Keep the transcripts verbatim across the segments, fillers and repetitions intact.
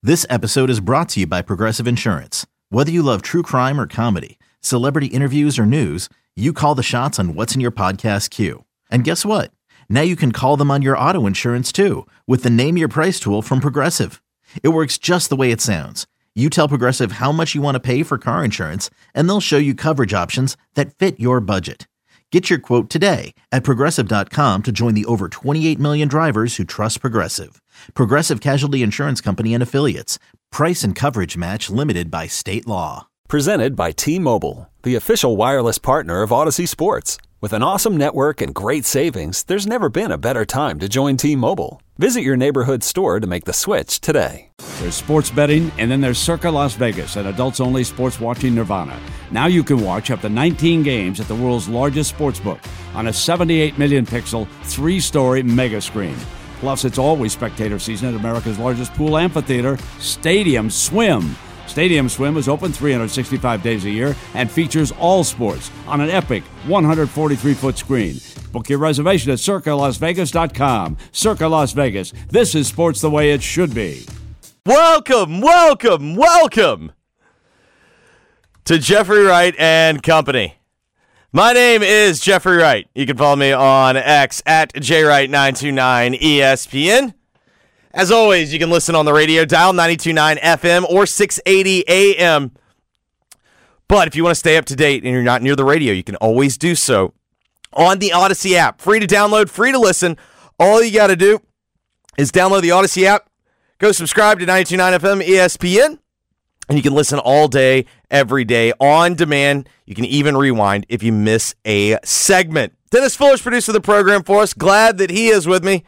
This episode is brought to you by Progressive Insurance. Whether you love true crime or comedy, celebrity interviews or news, you call the shots on what's in your podcast queue. And guess what? Now you can call them on your auto insurance too with the Name Your Price tool from Progressive. It works just the way it sounds. You tell Progressive how much you want to pay for car insurance, and they'll show you coverage options that fit your budget. Get your quote today at Progressive dot com to join the over twenty-eight million drivers who trust Progressive. Progressive Casualty Insurance Company and Affiliates. Price and coverage match limited by state law. Presented by T-Mobile, the official wireless partner of Odyssey Sports. With an awesome network and great savings, there's never been a better time to join T-Mobile. Visit your neighborhood store to make the switch today. There's sports betting, and then there's Circa Las Vegas, an adults-only sports watching nirvana. Now you can watch up to nineteen games at the world's largest sportsbook on a seventy-eight million pixel, three-story mega screen. Plus, it's always spectator season at America's largest pool amphitheater, Stadium Swim. Stadium Swim is open three hundred sixty-five days a year and features all sports on an epic one hundred forty-three foot screen. Book your reservation at Circa Las Vegas dot com. Circa Las Vegas. This is sports the way it should be. Welcome, welcome, welcome to Jeffrey Wright and Company. My name is Jeffrey Wright. You can follow me on X at J Wright nine two nine E S P N. As always, you can listen on the radio dial ninety-two point nine F M or six eighty A M. But if you want to stay up to date and you're not near the radio, you can always do so on the Odyssey app. Free to download, free to listen. All you got to do is download the Odyssey app, go subscribe to ninety-two point nine F M E S P N, and you can listen all day, every day, on demand. You can even rewind if you miss a segment. Dennis Fuller's producer of the program for us. Glad that he is with me.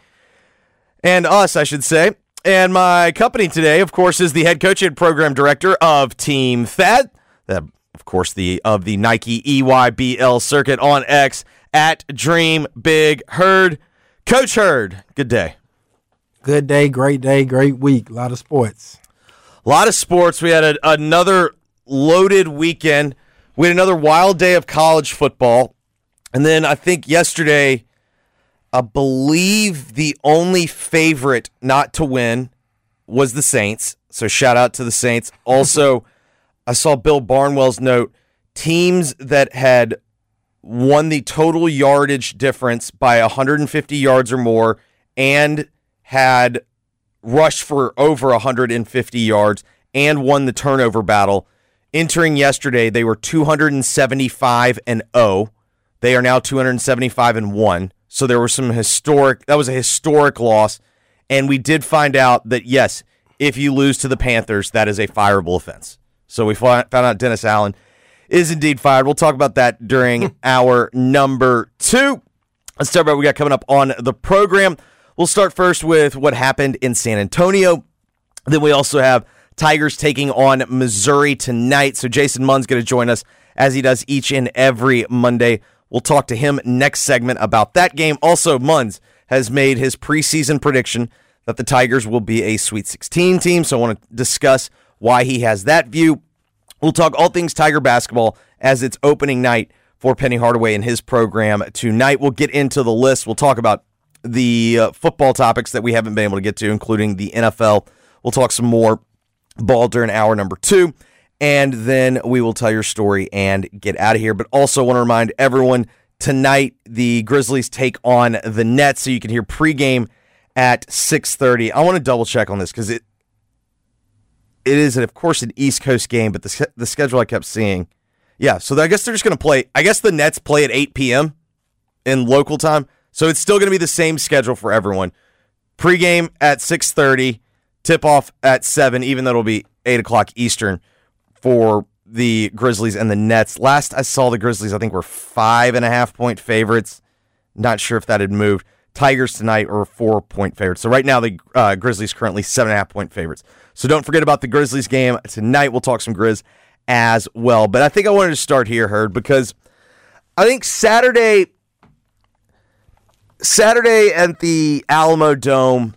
And us, I should say. And my company today, of course, is the head coach and program director of Team Thad. The, of course, the of the Nike E Y B L circuit on X at Dream Big Herd. Coach Herd, good day. Good day, great day, great week. A lot of sports. A lot of sports. We had a, another loaded weekend. We had another wild day of college football. And then I think yesterday, I believe the only favorite not to win was the Saints. So shout out to the Saints. Also, I saw Bill Barnwell's note, teams that had won the total yardage difference by one hundred fifty yards or more and had rushed for over one hundred fifty yards and won the turnover battle. Entering yesterday, they were two hundred seventy-five and oh. They are now two hundred seventy-five and one. So there were some historic, that was a historic loss. And we did find out that, yes, if you lose to the Panthers, that is a fireable offense. So we found out Dennis Allen is indeed fired. We'll talk about that during our number two. Let's talk about what we got coming up on the program. We'll start first with what happened in San Antonio. Then we also have Tigers taking on Missouri tonight. So Jason Munn's going to join us as he does each and every Monday. We'll talk to him next segment about that game. Also, Munns has made his preseason prediction that the Tigers will be a Sweet sixteen team, so I want to discuss why he has that view. We'll talk all things Tiger basketball as it's opening night for Penny Hardaway and his program tonight. We'll get into the list. We'll talk about the uh, football topics that we haven't been able to get to, including the N F L. We'll talk some more ball during hour number two. And then we will tell your story and get out of here. But also want to remind everyone, tonight the Grizzlies take on the Nets, so you can hear pregame at six thirty. I want to double check on this because it it is, of course, an East Coast game, but the, the schedule I kept seeing. Yeah, so I guess they're just going to play. I guess the Nets play at eight p.m. in local time, so it's still going to be the same schedule for everyone. Pregame at six thirty, tip-off at seven, even though it'll be eight o'clock Eastern for the Grizzlies and the Nets. Last I saw the Grizzlies, I think, were five and a half point favorites. Not sure if that had moved. Tigers tonight are four point favorites. So right now the uh, Grizzlies currently seven and a half point favorites. So don't forget about the Grizzlies game tonight. We'll talk some Grizz as well. But I think I wanted to start here, Herd, because I think Saturday, Saturday at the Alamo Dome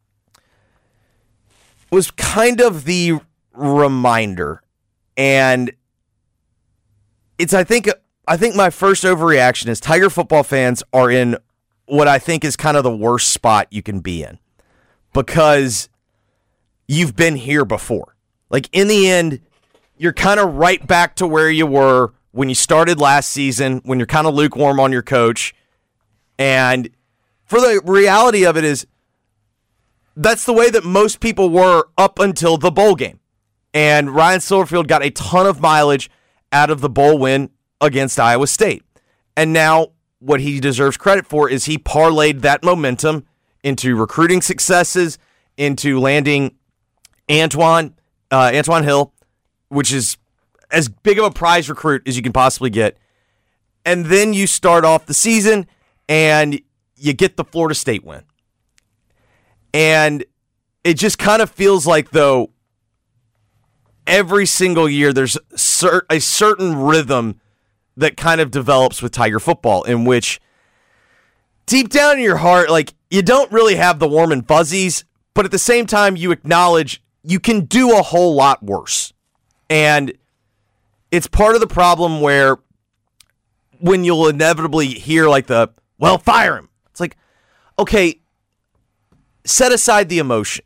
was kind of the reminder. And it's, I think, I think my first overreaction is Tiger football fans are in what I think is kind of the worst spot you can be in. Because you've been here before. Like, in the end, you're kind of right back to where you were when you started last season, when you're kind of lukewarm on your coach. And for the reality of it is, that's the way that most people were up until the bowl game. And Ryan Silverfield got a ton of mileage out of the bowl win against Iowa State. And now what he deserves credit for is he parlayed that momentum into recruiting successes, into landing Antoine, uh, Antoine Hill, which is as big of a prize recruit as you can possibly get. And then you start off the season and you get the Florida State win. And it just kind of feels like, though, every single year there's a certain rhythm that kind of develops with Tiger football, in which deep down in your heart, like, you don't really have the warm and fuzzies, but at the same time you acknowledge you can do a whole lot worse. And it's part of the problem where when you'll inevitably hear like the, well, fire him. It's like, okay, set aside the emotion.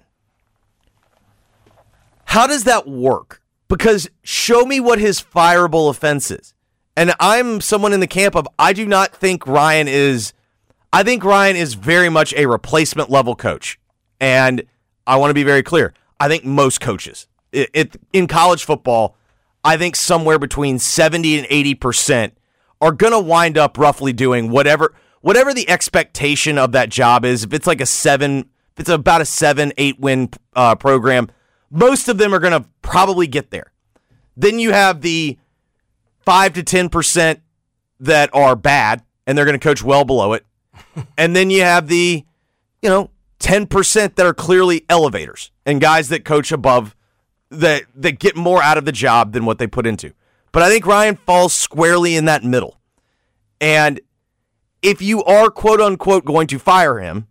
How does that work? Because show me what his fireable offense is. And I'm someone in the camp of, I do not think Ryan is, I think Ryan is very much a replacement level coach. And I want to be very clear. I think most coaches it, it, in college football, I think somewhere between seventy and eighty percent are going to wind up roughly doing whatever, whatever the expectation of that job is. If it's like a seven, if it's about a seven, eight win uh, program, most of them are going to probably get there. Then you have the five to ten percent that are bad, and they're going to coach well below it. And then you have the, you know, ten percent that are clearly elevators and guys that coach above, that, that get more out of the job than what they put into. But I think Ryan falls squarely in that middle. And if you are, quote unquote, going to fire him,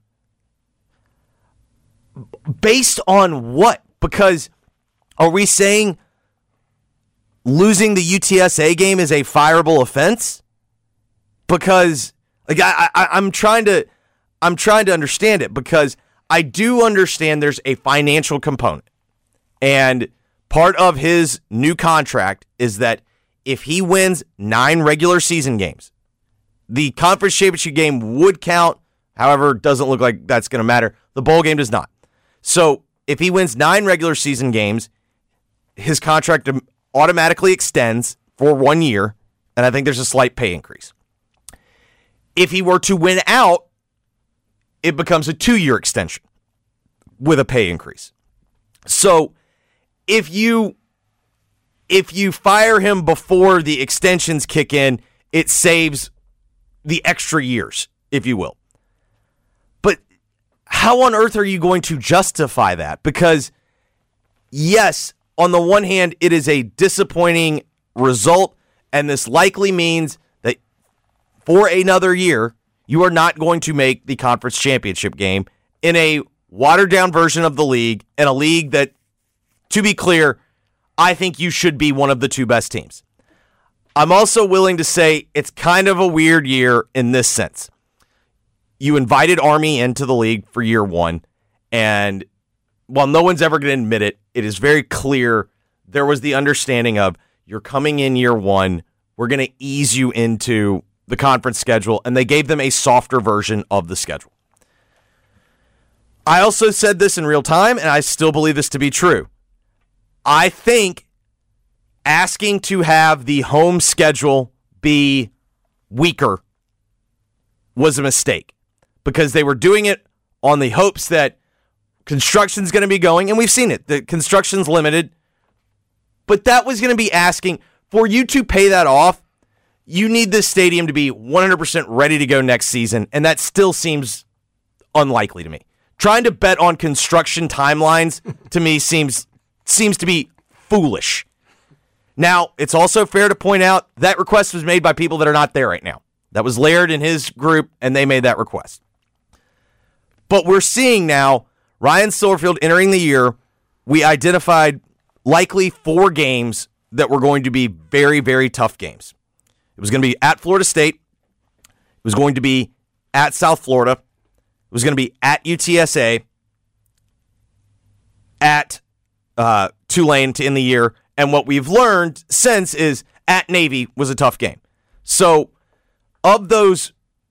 based on what? Because are we saying losing the U T S A game is a fireable offense? Because like I, I, I'm trying to, I'm trying to understand it, because I do understand there's a financial component, and part of his new contract is that if he wins nine regular season games, the conference championship game would count. However, it doesn't look like that's going to matter. The bowl game does not. So if he wins nine regular season games, his contract automatically extends for one year, and I think there's a slight pay increase. If he were to win out, it becomes a two-year extension with a pay increase. So if you if you fire him before the extensions kick in, it saves the extra years, if you will. But how on earth are you going to justify that? Because, yes, on the one hand, it is a disappointing result, and this likely means that for another year, you are not going to make the conference championship game in a watered-down version of the league, in a league that, to be clear, I think you should be one of the two best teams. I'm also willing to say it's kind of a weird year in this sense. You invited Army into the league for year one, and while no one's ever going to admit it, it is very clear there was the understanding of, you're coming in year one, we're going to ease you into the conference schedule, and they gave them a softer version of the schedule. I also said this in real time, and I still believe this to be true. I think asking to have the home schedule be weaker was a mistake, because they were doing it on the hopes that construction's going to be going, and we've seen it. The construction's limited, but that was going to be asking for you to pay that off. You need this stadium to be one hundred percent ready to go next season, and that still seems unlikely to me. Trying to bet on construction timelines to me seems seems to be foolish. Now, it's also fair to point out that request was made by people that are not there right now. That was Laird and his group, and they made that request. But we're seeing now Ryan Silverfield entering the year. We identified likely four games that were going to be very, very tough games. It was going to be at Florida State. It was going to be at South Florida. It was going to be at U T S A. at uh, Tulane to end the year, and what we've learned since is at Navy was a tough game. So of those,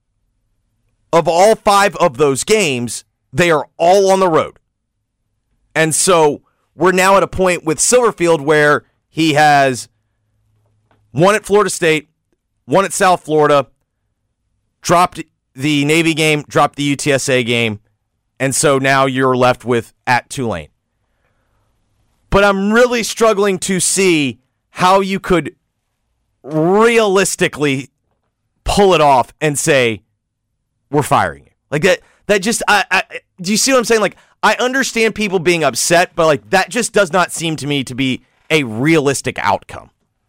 of all five of those games, they are all on the road. And so we're now at a point with Silverfield where he has one at Florida State, one at South Florida, dropped the Navy game, dropped the U T S A game, and so now you're left with at Tulane. But I'm really struggling to see how you could realistically pull it off and say, we're firing you. Like that, that just, I, I, do you see what I'm saying? Like, I understand people being upset, but like that just does not seem to me to be a realistic outcome.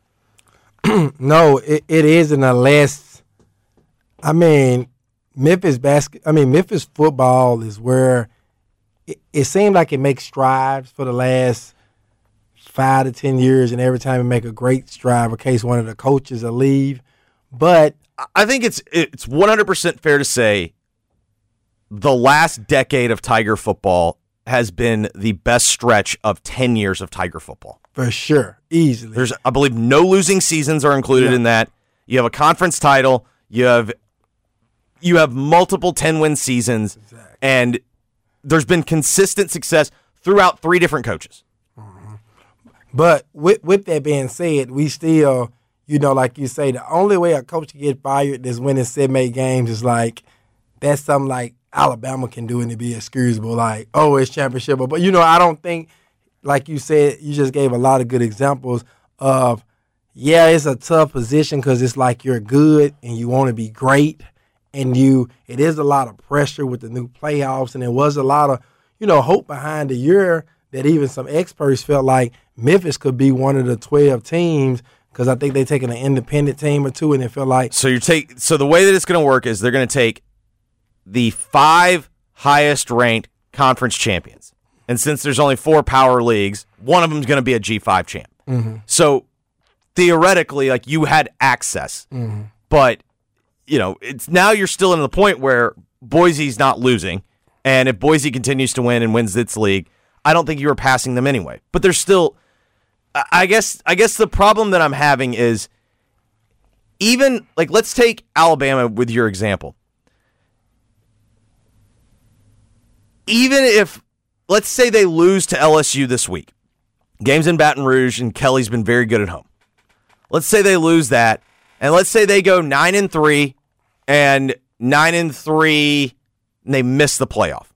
No, it, it isn't unless, I mean, Memphis basket. I mean, Memphis football is where it, it seems like it makes strides for the last five to ten years, and every time it make a great stride, in case one of the coaches will leave. But I think it's it's one hundred percent fair to say the last decade of Tiger football has been the best stretch of ten years of Tiger football. For sure, easily. There's, I believe, no losing seasons are included yeah. in that. You have a conference title. You have you have multiple ten-win seasons, exactly. And there's been consistent success throughout three different coaches. Mm-hmm. But with with that being said, we still, you know, like you say, the only way a coach can get fired is winning seven, eight games. Is like that's something like Alabama can do and to be excusable. Like, oh, it's championship, but you know, I don't think. Like you said, you just gave a lot of good examples of, yeah, it's a tough position because it's like you're good and you want to be great, and you it is a lot of pressure with the new playoffs, and there was a lot of, you know, hope behind the year that even some experts felt like Memphis could be one of the twelve teams because I think they're taking an independent team or two, and it felt like. So you take so the way that it's going to work is they're going to take the five highest ranked conference champions. And since there's only four power leagues, one of them is going to be a G five champ. Mm-hmm. So theoretically, like you had access, mm-hmm. but you know, it's now you're still in the point where Boise's not losing, and if Boise continues to win and wins its league, I don't think you were passing them anyway. But there's still, I guess, I guess the problem that I'm having is even like let's take Alabama with your example. Even if. Let's say they lose to L S U this week. Game's in Baton Rouge, and Kelly's been very good at home. Let's say they lose that, and let's say they go nine and three, and nine and three, and they miss the playoff.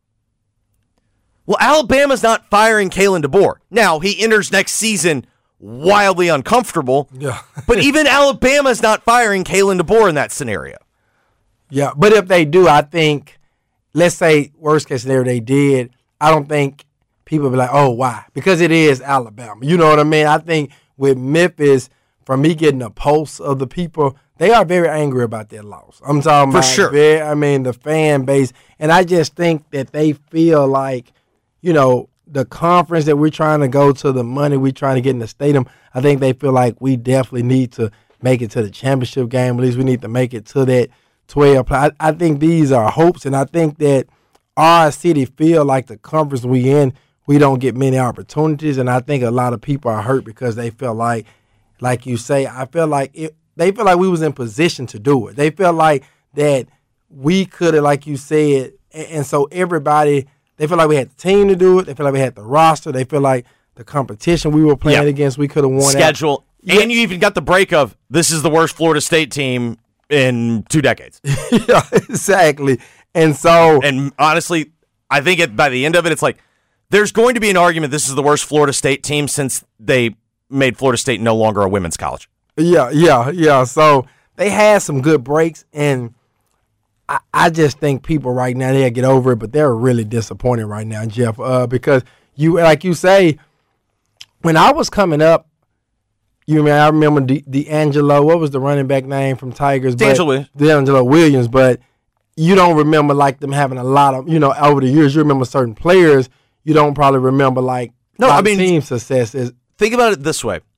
Well, Alabama's not firing Kalen DeBoer. Now he enters next season wildly uncomfortable, yeah. But even Alabama's not firing Kalen DeBoer in that scenario. Yeah, but if they do, I think, let's say worst case scenario they did. I don't think people be like, oh, why? Because it is Alabama. You know what I mean? I think with Memphis, from me getting a pulse of the people, they are very angry about their loss. I'm talking For about, sure. Very, I mean, the fan base. And I just think that they feel like, you know, the conference that we're trying to go to, the money we're trying to get in the stadium, I think they feel like we definitely need to make it to the championship game. At least we need to make it to that twelve. I, I think these are hopes, and I think that our city feel like the conference we in, we don't get many opportunities, and I think a lot of people are hurt because they feel like, like you say, I feel like it, they feel like we was in position to do it. They feel like that we could have, like you said, and, and so everybody, they feel like we had the team to do it. They feel like we had the roster. They feel like the competition we were playing yeah. against, we could have won. Schedule, out. And you even got the break of this is the worst Florida State team in two decades. Yeah, exactly. And so, and honestly, I think it, by the end of it, it's like there's going to be an argument this is the worst Florida State team since they made Florida State no longer a women's college. Yeah, yeah, yeah. So they had some good breaks, and I, I just think people right now, they'll get over it, but they're really disappointed right now, Jeff, uh, because you, like you say, when I was coming up, you mean I remember D- D'Angelo, what was the running back name from Tigers? D'Angelo Williams. D'Angelo Williams, but you don't remember like them having a lot of, you know, over the years. You remember certain players. You don't probably remember like no, I mean, team success. Is think about it this way: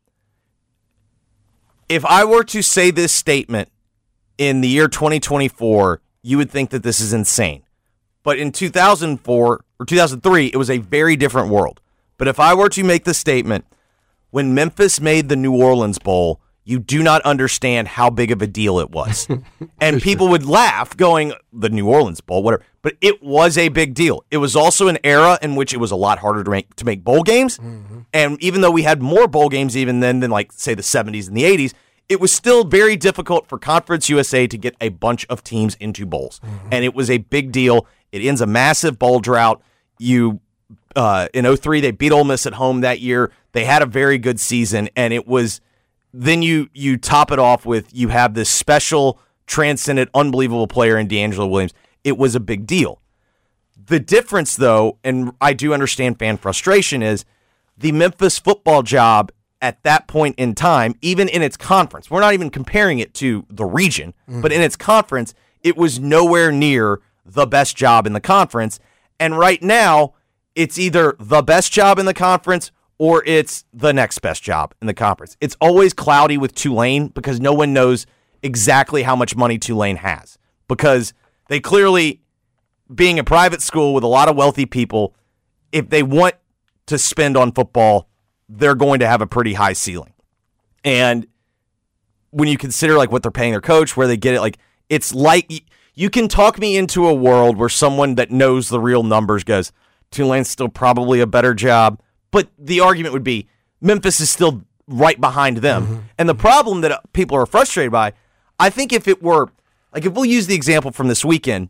if I were to say this statement in the year twenty twenty-four, you would think that this is insane. But in two thousand four or two thousand three, it was a very different world But if I were to make the statement, when Memphis made the New Orleans Bowl, you do not understand how big of a deal it was. And people would laugh going, the New Orleans Bowl, whatever. But it was a big deal. It was also an era in which it was a lot harder to make, to make bowl games. Mm-hmm. And even though we had more bowl games even then than, like, say, the seventies and the eighties, it was still very difficult for Conference U S A to get a bunch of teams into bowls. Mm-hmm. And it was a big deal. It ends a massive bowl drought. You, uh, in oh three, they beat Ole Miss at home that year. They had a very good season, and it was... Then you you top it off with you have this special, transcendent, unbelievable player in DeAngelo Williams. It was a big deal. The difference, though, and I do understand fan frustration, is the Memphis football job at that point in time, even in its conference, we're not even comparing it to the region, mm-hmm. but in its conference, it was nowhere near the best job in the conference. And right now, it's either the best job in the conference or it's the next best job in the conference. It's always cloudy with Tulane because no one knows exactly how much money Tulane has. Because they clearly, being a private school with a lot of wealthy people, if they want to spend on football, they're going to have a pretty high ceiling. And when you consider like what they're paying their coach, where they get it, like it's like you can talk me into a world where someone that knows the real numbers goes, Tulane's still probably a better job. But the argument would be Memphis is still right behind them. Mm-hmm. And the problem that people are frustrated by, I think if it were, like if we'll use the example from this weekend,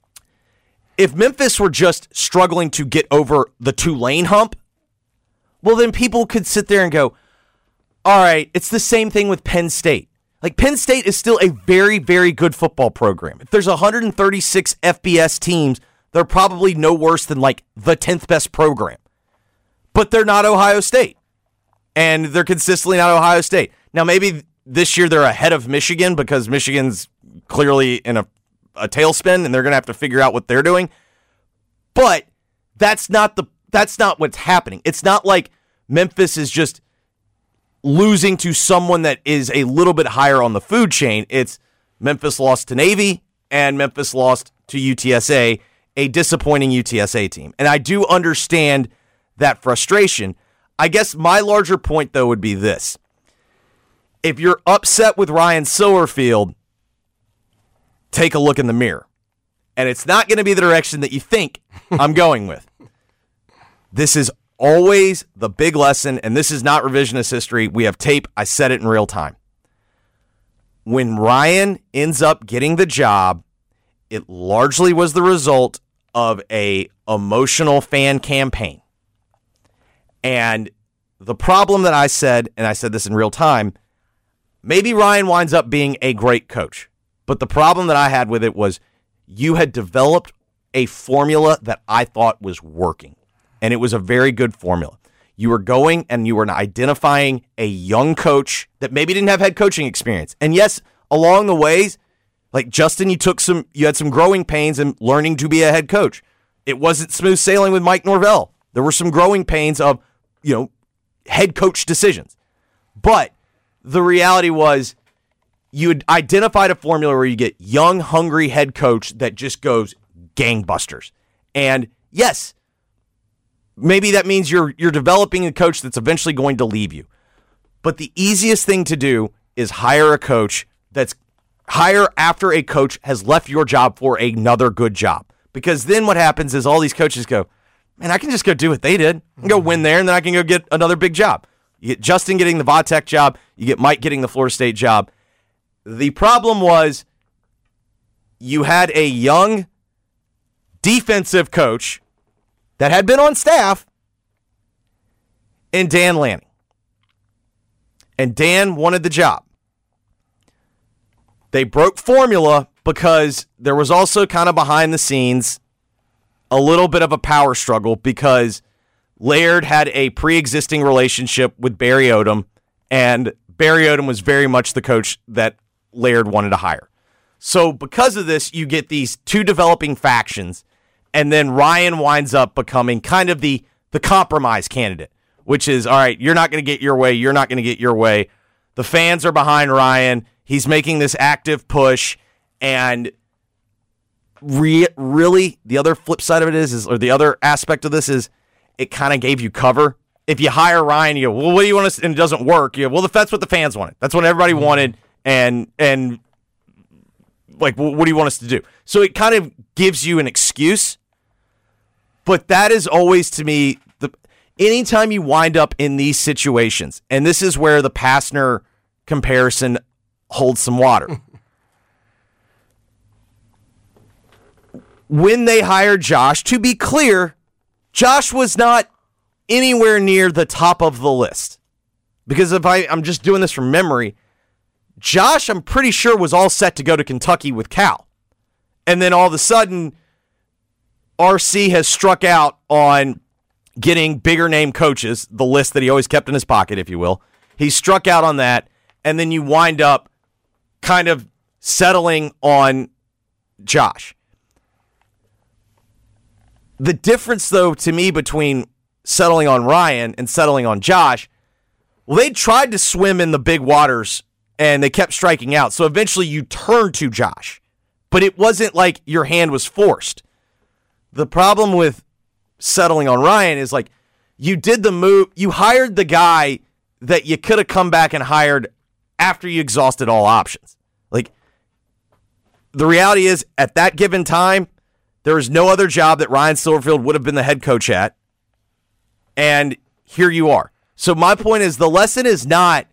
if Memphis were just struggling to get over the Tulane hump, well, then people could sit there and go, all right, it's the same thing with Penn State. Like Penn State is still a very, very good football program. If there's one hundred thirty-six F B S teams, they're probably no worse than like the tenth best program. But they're not Ohio State, and they're consistently not Ohio State. Now, maybe this year they're ahead of Michigan because Michigan's clearly in a, a tailspin, and they're going to have to figure out what they're doing. But that's not the that's not what's happening. It's not like Memphis is just losing to someone that is a little bit higher on the food chain. It's Memphis lost to Navy, and Memphis lost to U T S A, a disappointing U T S A team. And I do understand that frustration. I guess my larger point, though, would be this. If you're upset with Ryan Silverfield, take a look in the mirror. And it's not going to be the direction that you think I'm going with. This is always the big lesson, and this is not revisionist history. We have tape. I said it in real time. When Ryan ends up getting the job, it largely was the result of a emotional fan campaign. And the problem that I said, and I said this in real time, maybe Ryan winds up being a great coach. But the problem that I had with it was you had developed a formula that I thought was working. And it was a very good formula. You were going and you were identifying a young coach that maybe didn't have head coaching experience. And yes, along the ways, like Justin, you took some, you had some growing pains in learning to be a head coach. It wasn't smooth sailing with Mike Norvell. There were some growing pains of, you know, head coach decisions. But the reality was you had identified a formula where you get young, hungry head coach that just goes gangbusters. And yes, maybe that means you're you're developing a coach that's eventually going to leave you. But the easiest thing to do is hire a coach that's hire after a coach has left your job for another good job. Because then what happens is all these coaches go, man, I can just go do what they did. I can go win there, and then I can go get another big job. You get Justin getting the Vatech job. You get Mike getting the Florida State job. The problem was you had a young defensive coach that had been on staff in Dan Lanning. And Dan wanted the job. They broke formula because there was also kind of behind the scenes a little bit of a power struggle because Laird had a pre-existing relationship with Barry Odom, and Barry Odom was very much the coach that Laird wanted to hire. So because of this, you get these two developing factions, and then Ryan winds up becoming kind of the, the compromise candidate, which is, all right, you're not going to get your way, you're not going to get your way. The fans are behind Ryan. He's making this active push, and re- really, the other flip side of it is, is, or the other aspect of this is, it kind of gave you cover if you hire Ryan, you go, well, what do you want us, and it doesn't work. You go, well, that's what the fans wanted. That's what everybody wanted, and and like, what do you want us to do? So it kind of gives you an excuse, but that is always, to me, the anytime you wind up in these situations, and this is where the Pastner comparison holds some water. When they hired Josh, to be clear, Josh was not anywhere near the top of the list. Because if I, I'm just doing this from memory, Josh, I'm pretty sure, was all set to go to Kentucky with Cal. And then all of a sudden, R C has struck out on getting bigger name coaches, the list that he always kept in his pocket, if you will. He struck out on that, and then you wind up kind of settling on Josh. The difference, though, to me, between settling on Ryan and settling on Josh, well, they tried to swim in the big waters, and they kept striking out. So eventually you turned to Josh. But it wasn't like your hand was forced. The problem with settling on Ryan is, like, you did the move. You hired the guy that you could have come back and hired after you exhausted all options. Like, the reality is, at that given time, there is no other job that Ryan Silverfield would have been the head coach at. And here you are. So my point is, the lesson is not,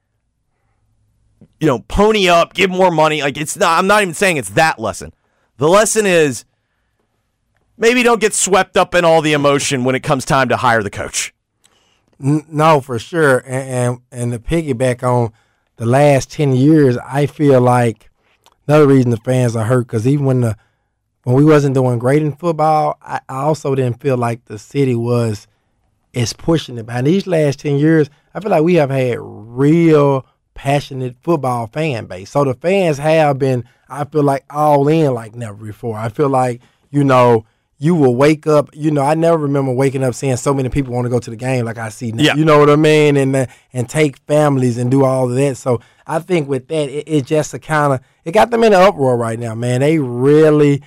you know, pony up, give more money. Like, it's not, I'm not even saying it's that lesson. The lesson is, maybe don't get swept up in all the emotion when it comes time to hire the coach. No, for sure. And, and, and to piggyback on the last ten years, I feel like another reason the fans are hurt, because even when the when we wasn't doing great in football, I, I also didn't feel like the city was is pushing it. But these last ten years, I feel like we have had real passionate football fan base. So the fans have been, I feel like, all in like never before. I feel like, you know, you will wake up, you know, I never remember waking up seeing so many people want to go to the game like I see now. Yeah. You know what I mean? And uh, and take families and do all of that. So I think with that, it, it just a kind of, it got them in an uproar right now, man. They really,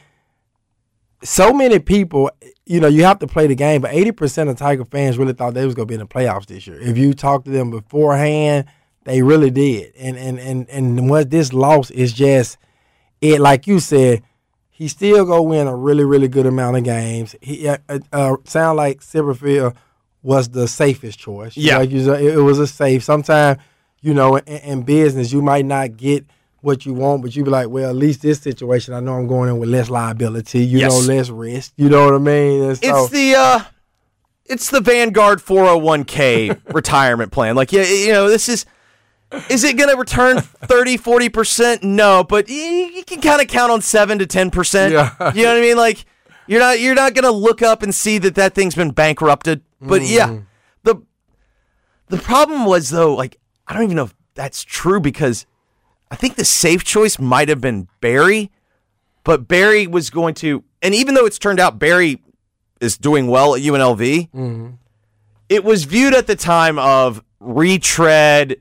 so many people, you know, you have to play the game, but eighty percent of Tiger fans really thought they was going to be in the playoffs this year. If you talk to them beforehand, they really did. And and and, and what this loss is just, it, like you said, he still go win a really, really good amount of games. He uh, uh, sound like Silverfield was the safest choice. Yeah. Like you, it was a safe. Sometimes, you know, in, in business, you might not get what you want, but you be like, well, at least this situation, I know I'm going in with less liability, you Yes. know, less risk. You know what I mean? And so, It's the uh, it's the Vanguard four oh one k retirement plan. Like, yeah, you know, this is, is it going to return thirty, forty percent? No, but you, you can kind of count on seven to ten percent. Yeah. You know what I mean? Like, you're not you're not going to look up and see that that thing's been bankrupted. But Mm. yeah, the the problem was, though, like, I don't even know if that's true, because I think the safe choice might have been Barry, but Barry was going to, and even though it's turned out Barry is doing well at U N L V, mm-hmm. it was viewed at the time of retread,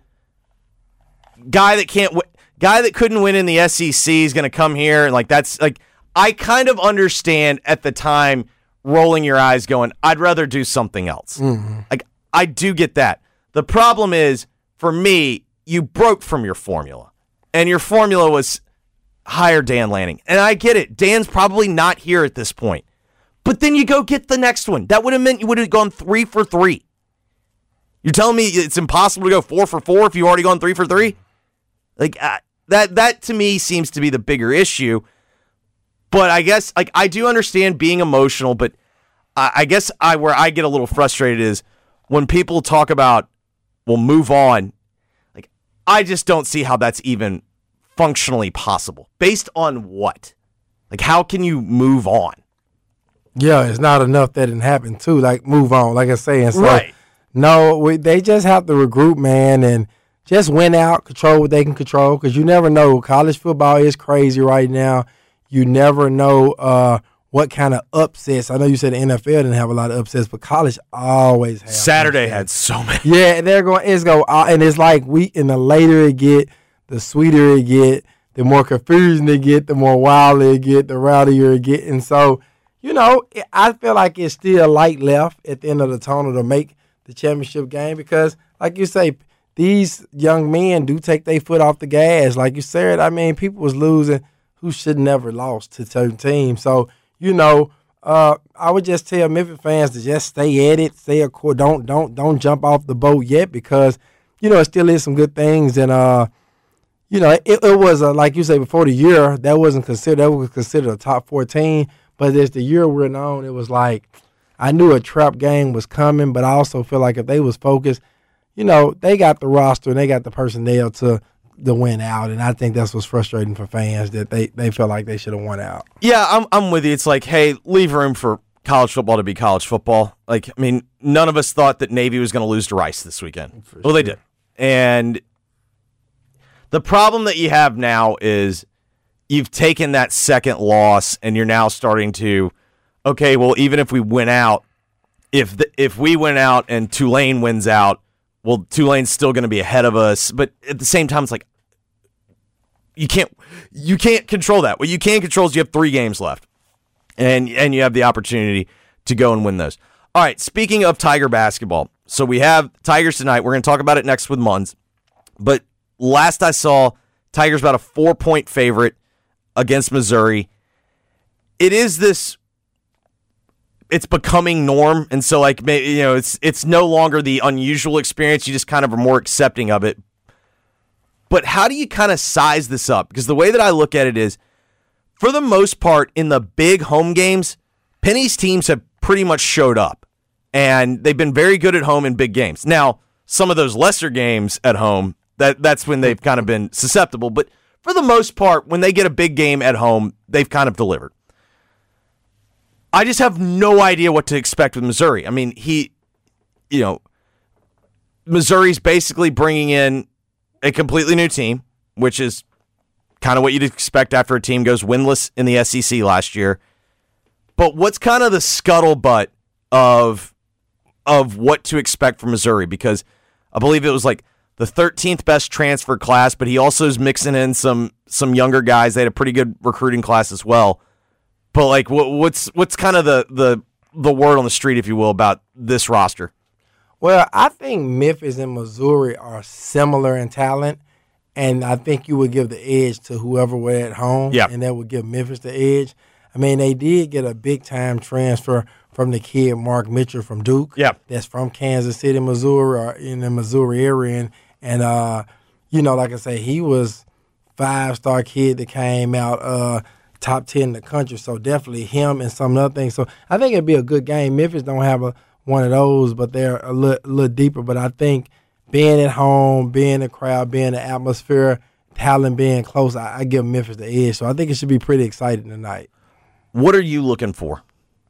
guy that can't, w- guy that couldn't win in the S E C is going to come here, and like that's like, I kind of understand at the time rolling your eyes, going, I'd rather do something else. Mm-hmm. Like, I do get that. The problem is, for me, you broke from your formula. And your formula was hire Dan Lanning. And I get it. Dan's probably not here at this point. But then you go get the next one. That would have meant you would have gone three for three. You're telling me it's impossible to go four for four if you've already gone three for three? Like, uh, that, that to me seems to be the bigger issue. But I guess, like, I do understand being emotional, but I, I guess I where I get a little frustrated is when people talk about, well, move on. I just don't see how that's even functionally possible. Based on what? Like, how can you move on? Yeah, it's not enough that didn't happen, too. Like, move on, like I say. And so, Right. No, we, they just have to regroup, man, and just win out, control what they can control, because you never know. College football is crazy right now. You never know uh, what kind of upsets. I know you said the N F L didn't have a lot of upsets, but college always has. Saturday upsets. had so many. Yeah, and they're going. It's go, uh, and it's like we. And the later it get, the sweeter it get, the more confusing it get, the more wild it get, the rowdier it get. And so, you know, I feel like it's still light left at the end of the tunnel to make the championship game because, like you say, these young men do take their foot off the gas. Like you said, I mean, people was losing who should never lost to certain teams. So, you know, uh, I would just tell Memphis fans to just stay at it, stay a core. Don't don't don't jump off the boat yet because, you know, it still is some good things. And, uh, you know, it, it was, a, like you say, before the year, that wasn't considered, that was considered a top fourteen. But as the year went on, it was like, I knew a trap game was coming, but I also feel like if they was focused, you know, they got the roster and they got the personnel to to win out, and I think that's what's frustrating for fans that they, they feel like they should have won out. Yeah, I'm I'm with you. It's like, hey, leave room for college football to be college football. Like, I mean, none of us thought that Navy was going to lose to Rice this weekend. For well, sure. They did. And the problem that you have now is you've taken that second loss, and you're now starting to, okay, well, even if we win out, if the, if we win out and Tulane wins out, well, Tulane's still going to be ahead of us. But at the same time, it's like you can't you can't control that. What you can control is you have three games left, and and you have the opportunity to go and win those. All right, speaking of Tiger basketball, so we have Tigers tonight. We're going to talk about it next with Munz. But last I saw, Tigers about a four-point favorite against Missouri. It is this... It's becoming norm, and so like you know, it's it's no longer the unusual experience. You just kind of are more accepting of it. But how do you kind of size this up? Because the way that I look at it is, for the most part, in the big home games, Penny's teams have pretty much showed up, and they've been very good at home in big games. Now, some of those lesser games at home, that that's when they've kind of been susceptible. But for the most part, when they get a big game at home, they've kind of delivered. I just have no idea what to expect with Missouri. I mean, he, you know, Missouri's basically bringing in a completely new team, which is kind of what you'd expect after a team goes winless in the S E C last year. But what's kind of the scuttlebutt of of what to expect from Missouri? Because I believe it was like the thirteenth best transfer class, but he also is mixing in some some younger guys. They had a pretty good recruiting class as well. But like, what's what's kind of the, the the word on the street, if you will, about this roster? Well, I think Memphis and Missouri are similar in talent, and I think you would give the edge to whoever were at home, yep. and that would give Memphis the edge. I mean, they did get a big-time transfer from the kid Mark Mitchell from Duke. Yep. That's from Kansas City, Missouri, or in the Missouri area. And, and uh, you know, like I say, he was five-star kid that came out uh, – top ten in the country, so definitely him and some other things. So I think it'd be a good game. Memphis don't have a one of those, but they're a little, a little deeper. But I think being at home, being the crowd, being the atmosphere, talent being close, I, I give Memphis the edge. So I think it should be pretty exciting tonight. What are you looking for?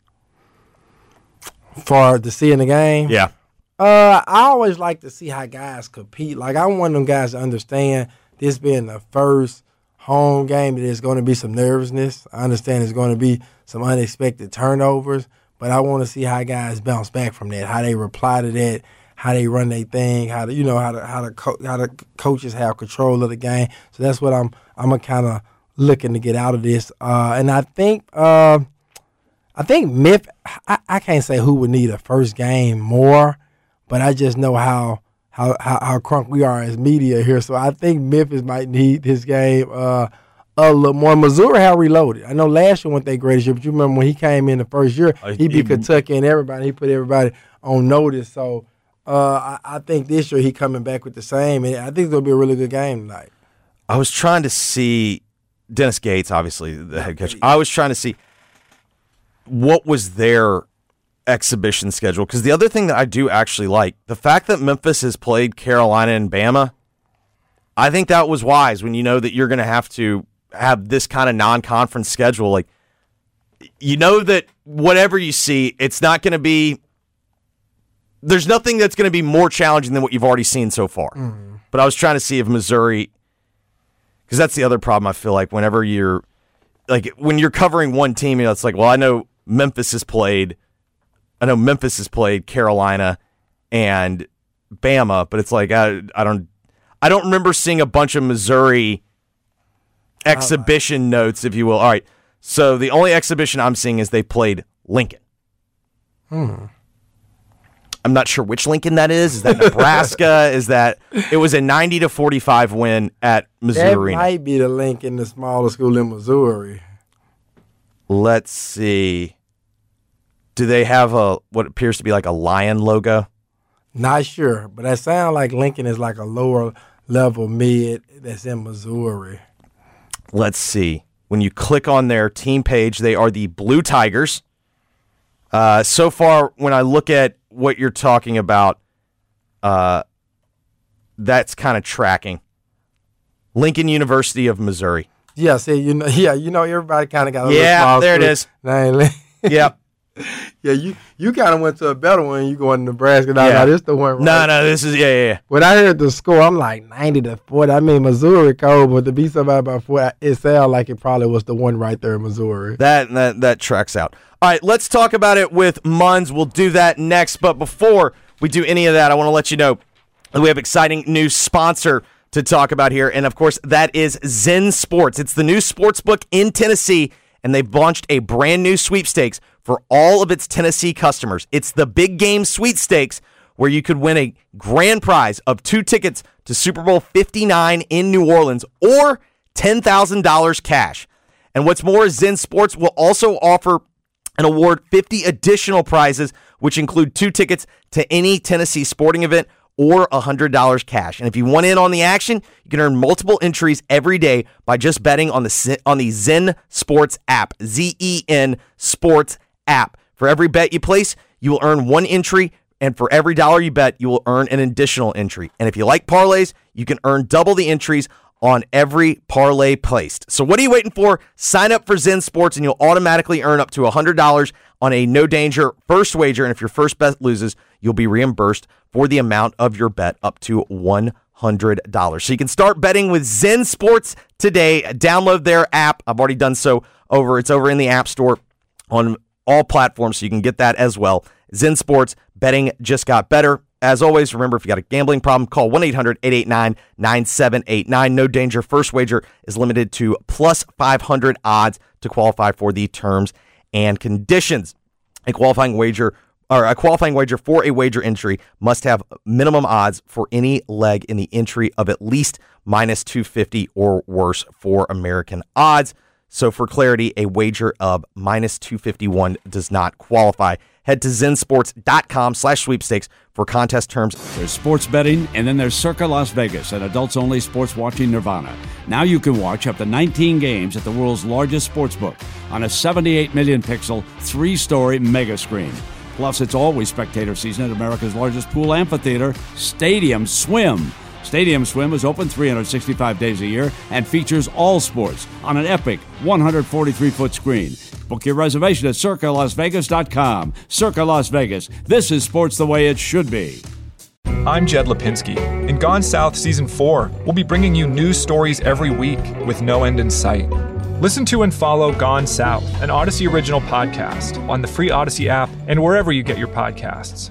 For to see in the game? Yeah. Uh, I always like to see how guys compete. Like, I want them guys to understand this being the first home game, there's going to be some nervousness. I understand there's going to be some unexpected turnovers, but I want to see how guys bounce back from that, how they reply to that, how they run their thing, how to, you know, how the how the co- how the coaches have control of the game. So that's what I'm I'm a kind of looking to get out of this. Uh, and I think uh, I think Memphis. I, I can't say who would need a first game more, but I just know how. How, how how crunk we are as media here. So I think Memphis might need this game uh, a little more. Missouri have reloaded. I know last year went their greatest year, but you remember when he came in the first year, uh, he beat Kentucky and everybody. He put everybody on notice. So uh, I, I think this year he coming back with the same. And I think it'll be a really good game tonight. I was trying to see Dennis Gates, obviously the head coach. I was trying to see what was their exhibition schedule, because the other thing that I do actually like, the fact that Memphis has played Carolina and Bama, I think that was wise when you know that you're going to have to have this kind of non-conference schedule. Like, you know that whatever you see, it's not going to be, there's nothing that's going to be more challenging than what you've already seen so far. Mm. But I was trying to see if Missouri, because that's the other problem I feel like whenever you're, like when you're covering one team, you know, it's like, well, I know Memphis has played I know Memphis has played Carolina and Bama, but it's like I, I don't I don't remember seeing a bunch of Missouri exhibition notes, if you will. All right, so the only exhibition I'm seeing is they played Lincoln. Hmm. I'm not sure which Lincoln that is. Is that Nebraska? Is that it was a ninety to forty-five win at Missouri? That might be the Lincoln, the smallest school in Missouri. Let's see. Do they have a what appears to be like a lion logo? Not sure, but that sounds like Lincoln is like a lower level mid that's in Missouri. Let's see. When you click on their team page, they are the Blue Tigers. Uh, so far, when I look at what you're talking about, uh, that's kind of tracking. Lincoln University of Missouri. Yeah, see, you know, yeah, you know, everybody kind of got a yeah, little small there it school. is. Yep. Yeah, you, you kind of went to a better one. You going to Nebraska. No, yeah. no, this the one. Right? No, no, this is, yeah, yeah, yeah. When I heard the score, I'm like ninety to forty. I mean, Missouri cold, but to be somebody about forty, it sounded like it probably was the one right there in Missouri. That, that, that tracks out. All right, let's talk about it with Munz. We'll do that next. But before we do any of that, I want to let you know that we have an exciting new sponsor to talk about here. And, of course, that is Zen Sports. It's the new sports book in Tennessee, and they've launched a brand new sweepstakes for all of its Tennessee customers. It's the Big Game Sweepstakes, where you could win a grand prize of two tickets to Super Bowl fifty-nine in New Orleans or ten thousand dollars cash. And what's more, Zen Sports will also offer and award fifty additional prizes, which include two tickets to any Tennessee sporting event or one hundred dollars cash. And if you want in on the action, you can earn multiple entries every day by just betting on the on the Zen Sports app, Z E N Sports app. For every bet you place, you will earn one entry, and for every dollar you bet, you will earn an additional entry. And if you like parlays, you can earn double the entries on every parlay placed. So what are you waiting for? Sign up for Zen Sports, and you'll automatically earn up to one hundred dollars on a no-danger first wager. And if your first bet loses, you'll be reimbursed for the amount of your bet up to one hundred dollars. So you can start betting with Zen Sports today. Download their app. I've already done so over. It's over in the App Store on all platforms, so you can get that as well. Zen Sports, betting just got better. As always, remember, if you got a gambling problem, call one eight hundred eight eight nine nine seven eight nine. No danger. First wager is limited to plus five hundred odds to qualify for the terms and conditions. A qualifying wager or a qualifying wager for a wager entry must have minimum odds for any leg in the entry of at least minus two fifty or worse for American odds. So for clarity, a wager of minus two fifty-one does not qualify. Head to zensports.com slash sweepstakes for contest terms. There's sports betting, and then there's Circa Las Vegas, an adults-only sports watching nirvana. Now you can watch up to nineteen games at the world's largest sports book on a seventy-eight million pixel, three-story mega screen. Plus, it's always spectator season at America's largest pool amphitheater, Stadium Swim. Stadium Swim is open three hundred sixty-five days a year and features all sports on an epic one hundred forty-three foot screen. Book your reservation at circa las vegas dot com. Circa Las Vegas. This is sports the way it should be. I'm Jed Lipinski. In Gone South Season four, we'll be bringing you news stories every week with no end in sight. Listen to and follow Gone South, an Odyssey original podcast on the free Odyssey app and wherever you get your podcasts.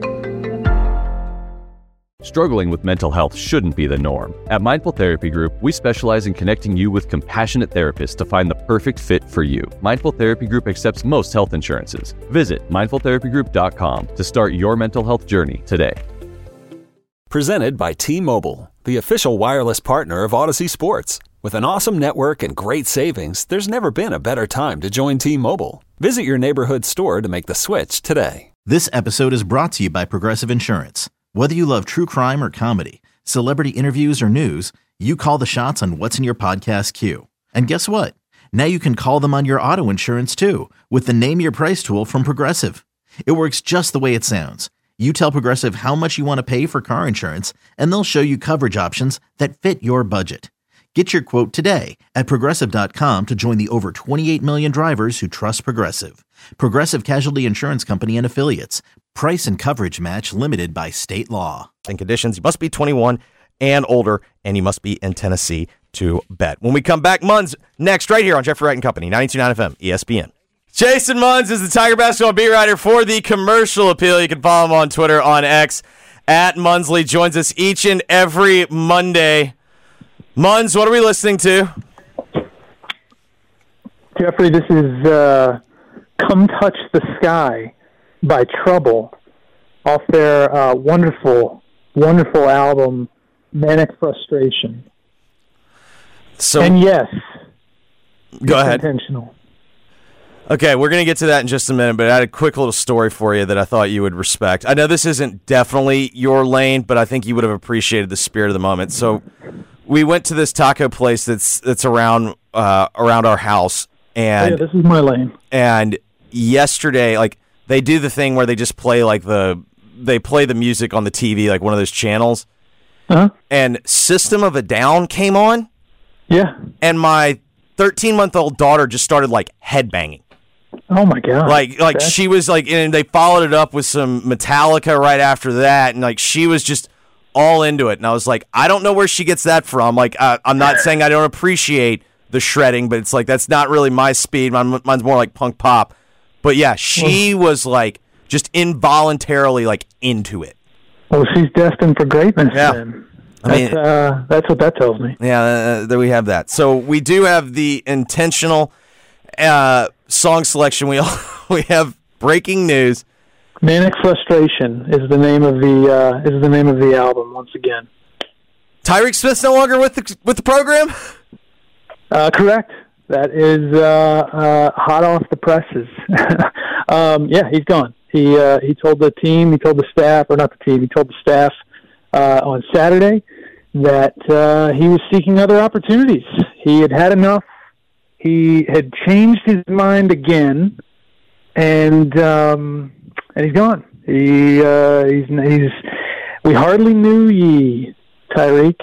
Struggling with mental health shouldn't be the norm. At Mindful Therapy Group, we specialize in connecting you with compassionate therapists to find the perfect fit for you. Mindful Therapy Group accepts most health insurances. Visit mindful therapy group dot com to start your mental health journey today. Presented by T-Mobile, the official wireless partner of Odyssey Sports. With an awesome network and great savings, there's never been a better time to join T-Mobile. Visit your neighborhood store to make the switch today. This episode is brought to you by Progressive Insurance. Whether you love true crime or comedy, celebrity interviews or news, you call the shots on what's in your podcast queue. And guess what? Now you can call them on your auto insurance too with the Name Your Price tool from Progressive. It works just the way it sounds. You tell Progressive how much you want to pay for car insurance, and they'll show you coverage options that fit your budget. Get your quote today at progressive dot com to join the over twenty-eight million drivers who trust Progressive. Progressive Casualty Insurance Company and Affiliates. Price and coverage match limited by state law. And conditions, you must be twenty-one and older, and you must be in Tennessee to bet. When we come back, Munz next right here on Jeffrey Wright and Company, ninety-two point nine F M, E S P N. Jason Munz is the Tiger basketball beat writer for the Commercial Appeal. You can follow him on Twitter, on X, at Munsley. Joins us each and every Monday. Munz, what are we listening to? Jeffrey, this is uh, Come Touch the Sky by Trouble off their uh, wonderful, wonderful album, Manic Frustration. So, and yes, go ahead. Intentional. Okay, we're going to get to that in just a minute, but I had a quick little story for you that I thought you would respect. I know this isn't definitely your lane, but I think you would have appreciated the spirit of the moment. So we went to this taco place that's that's around uh, around our house, and yeah, this is my lane. And yesterday, like, they do the thing where they just play like the they play the music on the T V, like one of those channels. Uh-huh. And System of a Down came on. Yeah. And my thirteen-month-old daughter just started like headbanging. Oh my god! Like, like That's... she was like, and they followed it up with some Metallica right after that, and like she was just all into it. And I was like, I don't know where she gets that from. Like, uh, I'm not saying I don't appreciate the shredding, but it's like that's not really my speed. Mine, mine's more like punk pop. But yeah, she well, was like just involuntarily like into it. Well, she's destined for greatness. Yeah. Then. I mean, that's, uh, that's what that tells me. Yeah, uh, there we have that. So we do have the intentional uh, song selection. We all, we have breaking news. Manic Frustration is the name of the uh, is the name of the album. Once again, Tyreek Smith's no longer with the with the program. Uh, correct. That is uh, uh, hot off the presses. um, yeah, he's gone. He uh, he told the team, he told the staff, or not the team, he told the staff uh, on Saturday that uh, he was seeking other opportunities. He had had enough. He had changed his mind again, and um, and he's gone. He uh, he's he's. We hardly knew ye, Tyreek.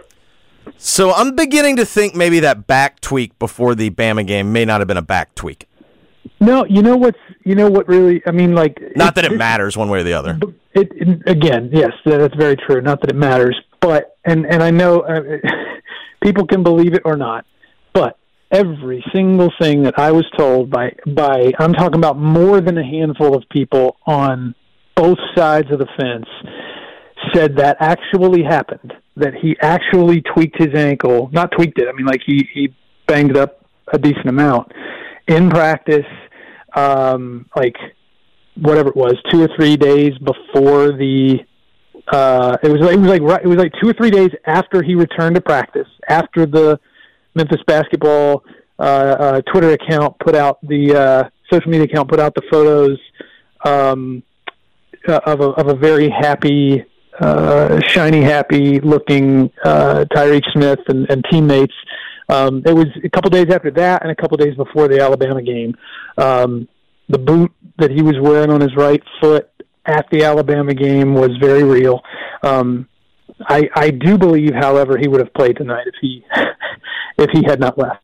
So I'm beginning to think maybe that back tweak before the Bama game may not have been a back tweak. No, you know what's you know what really I mean like not it, that it, it matters one way or the other. It, it again, yes, that's very true. Not that it matters, but and and I know uh, people can believe it or not, but every single thing that I was told by by I'm talking about more than a handful of people on both sides of the fence said that actually happened. That he actually tweaked his ankle, not tweaked it, I mean, like, he, he banged it up a decent amount in practice, um, like, whatever it was, two or three days before the, uh, it was, it was like, it was like two or three days after he returned to practice, after the Memphis basketball uh, uh, Twitter account put out the, uh, social media account put out the photos um, of, a, of a very happy, Uh, shiny, happy-looking uh, Tyreek Smith and, and teammates. Um, it was a couple days after that and a couple days before the Alabama game. Um, the boot that he was wearing on his right foot at the Alabama game was very real. Um, I, I do believe, however, he would have played tonight if he if he had not left.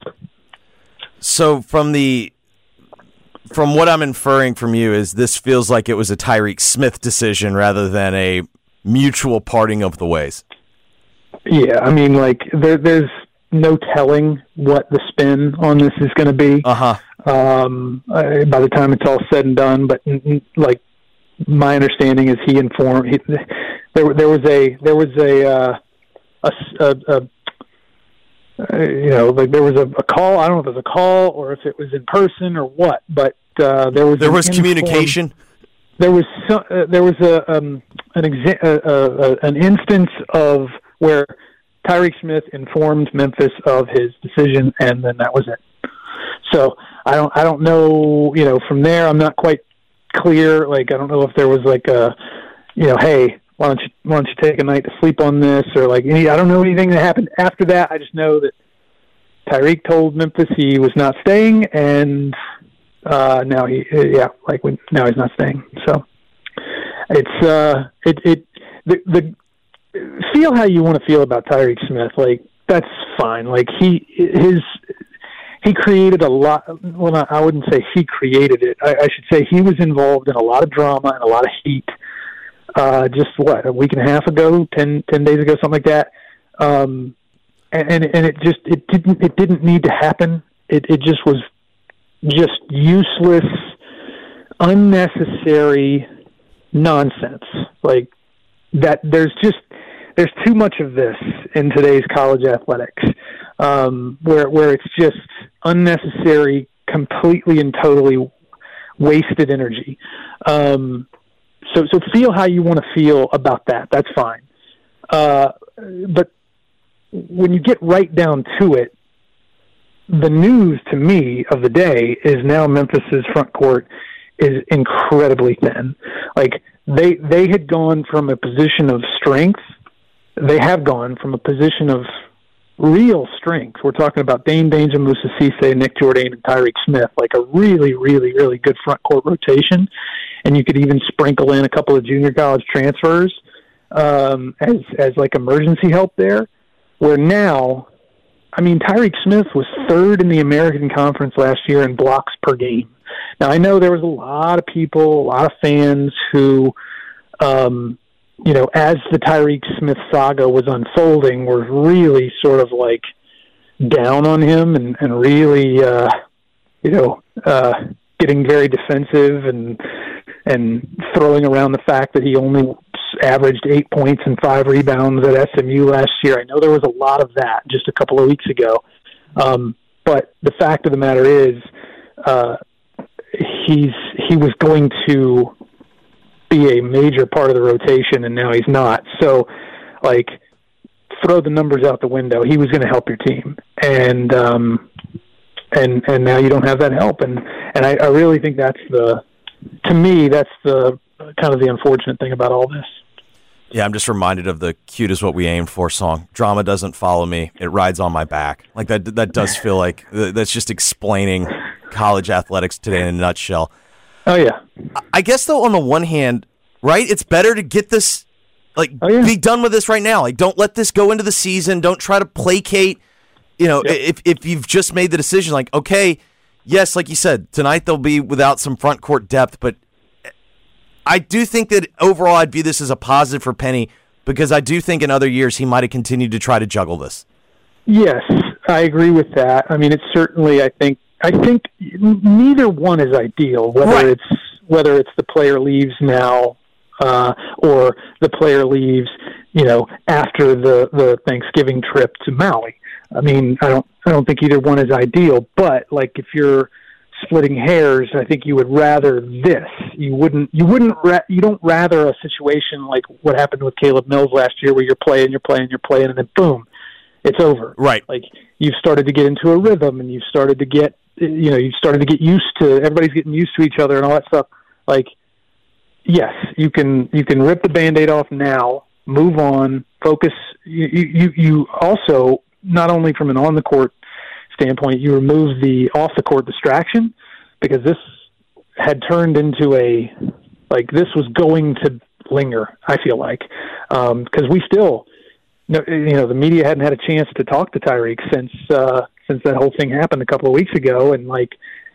So from the from what I'm inferring from you is this feels like it was a Tyreek Smith decision rather than a mutual parting of the ways. Yeah, I mean, like, there, there's no telling what the spin on this is going to be. Uh-huh. Um, uh, by the time it's all said and done, but like, my understanding is he informed. He, there, there was a, there was a, uh, a, a, a, uh, you know, like there was a, a call. I don't know if it was a call or if it was in person or what, but uh, there was there was informed, communication. There was some, uh, there was a um, an exa- uh, uh, an instance of where Tyreek Smith informed Memphis of his decision, and then that was it. So I don't I don't know. You know, from there, I'm not quite clear. Like, I don't know if there was like a, you know, hey, why don't you why don't you take a night to sleep on this, or like any. I don't know anything that happened after that. I just know that Tyreek told Memphis he was not staying, and. Uh, now he, yeah, like when, now he's not staying. So it's, uh, it, it, the, the, feel how you want to feel about Tyreek Smith. Like, that's fine. Like, he, his, he created a lot. Well, not, I wouldn't say he created it. I, I should say he was involved in a lot of drama and a lot of heat. Uh, just what, a week and a half ago, ten, ten days ago, something like that. Um, and, and, and it just, it didn't, it didn't need to happen. It, it just was, just useless, unnecessary nonsense. Like that, there's just there's too much of this in today's college athletics, um, where where it's just unnecessary, completely and totally wasted energy. Um, so so feel how you want to feel about that. That's fine. Uh, but when you get right down to it, the news to me of the day is now Memphis's front court is incredibly thin. Like they they had gone from a position of strength. They have gone from a position of real strength. We're talking about Dane Danger, Moussa Cisse, Nick Jourdain, and Tyreke Smith, like a really, really, really good front court rotation. And you could even sprinkle in a couple of junior college transfers um, as as like emergency help there. Where now, I mean, Tyreke Smith was third in the American Conference last year in blocks per game. Now, I know there was a lot of people, a lot of fans who, um, you know, as the Tyreke Smith saga was unfolding, were really sort of like down on him and, and really, uh, you know, uh, getting very defensive and and throwing around the fact that he only averaged eight points and five rebounds at S M U last year. I know there was a lot of that just a couple of weeks ago. Um, but the fact of the matter is, uh, he's he was going to be a major part of the rotation, and now he's not. So, like, throw the numbers out the window. He was going to help your team, and um, and and now you don't have that help. And and I, I really think that's the, to me, that's the kind of the unfortunate thing about all this. Yeah, I'm just reminded of the "Cute is what we aimed for" song. Drama doesn't follow me; it rides on my back. Like that. That does feel like that's just explaining college athletics today in a nutshell. Oh yeah. I guess though, on the one hand, right, it's better to get this, like, oh, yeah. be done with this right now. Like, don't let this go into the season. Don't try to placate. You know, yep. if if you've just made the decision, like, okay, yes, like you said, tonight they'll be without some front court depth, but I do think that overall I'd view this as a positive for Penny, because I do think in other years he might have continued to try to juggle this. Yes, I agree with that. I mean, it's certainly, I think, I think neither one is ideal, whether right. it's whether it's the player leaves now uh, or the player leaves, you know, after the, the Thanksgiving trip to Maui. I mean, I don't I don't think either one is ideal, but like if you're splitting hairs, I think you would rather this. You wouldn't. You wouldn't. Ra- you don't rather a situation like what happened with Caleb Mills last year, where you're playing, you're playing, you're playing, and then boom, it's over. Right. Like you've started to get into a rhythm, and you've started to get, you know, you've started to get used to. Everybody's getting used to each other and all that stuff. Like, yes, you can. You can rip the Band-Aid off now, move on, focus. You. You. You also, not only from an on the court standpoint, you remove the off the court distraction, because this had turned into a, like, this was going to linger, I feel like, um, because we still, you know, the media hadn't had a chance to talk to Tyreke since uh, since that whole thing happened a couple of weeks ago, and like,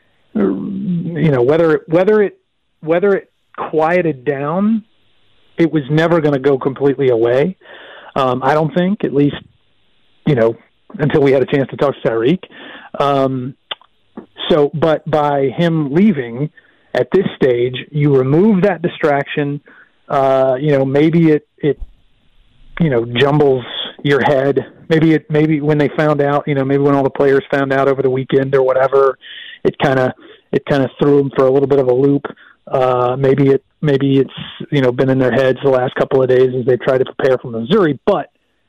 you know, whether whether it whether it quieted down, it was never going to go completely away. Um, I don't think, at least, you know, until we had a chance to talk to Tyreke. Um, so, but by him leaving at this stage, you remove that distraction. Uh, you know, maybe it, it, you know, jumbles your head. Maybe it, maybe when they found out, you know, maybe when all the players found out over the weekend or whatever, it kind of, it kind of threw them for a little bit of a loop. Uh, maybe it, maybe it's, you know, been in their heads the last couple of days as they try to prepare for Missouri, but